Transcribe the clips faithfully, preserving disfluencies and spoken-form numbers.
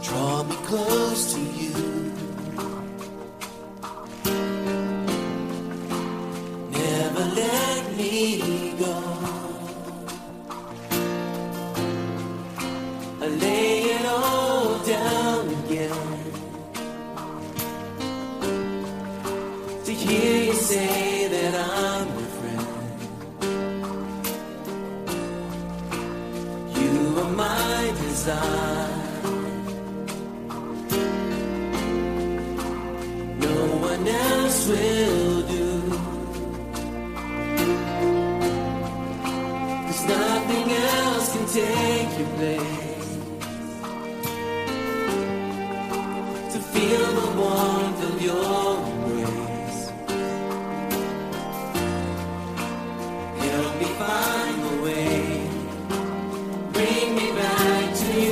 Draw me close to you. Never let me go. I lay it all down again to hear you say that I'm your friend. You are my desire. No one else will do. 'Cause nothing else can take your place. To feel the warmth of your embrace. Help me find the way. Bring me back to you.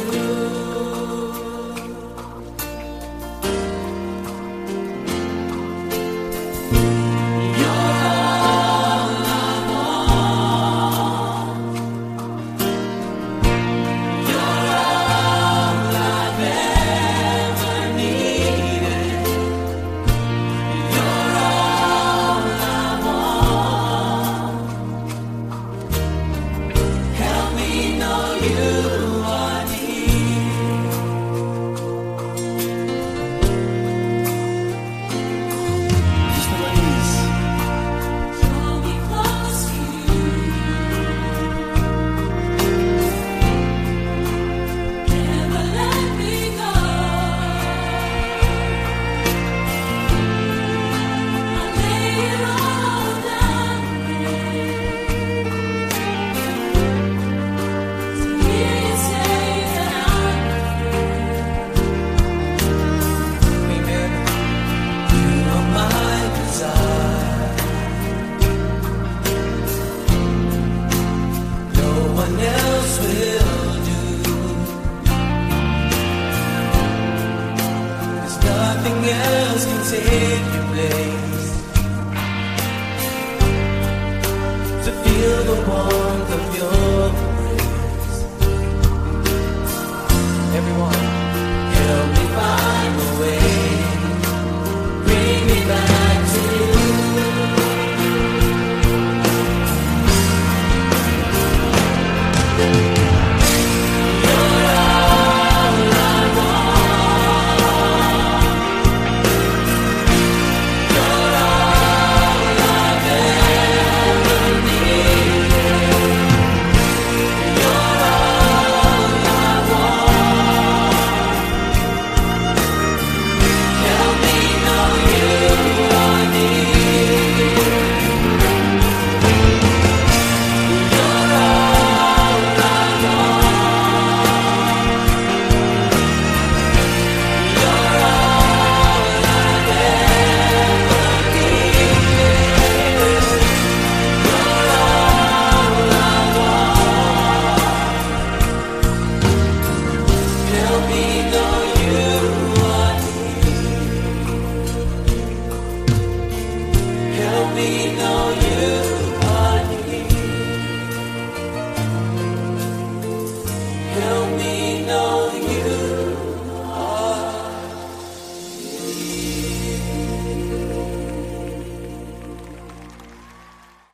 Nothing else can take your place. To feel the warmth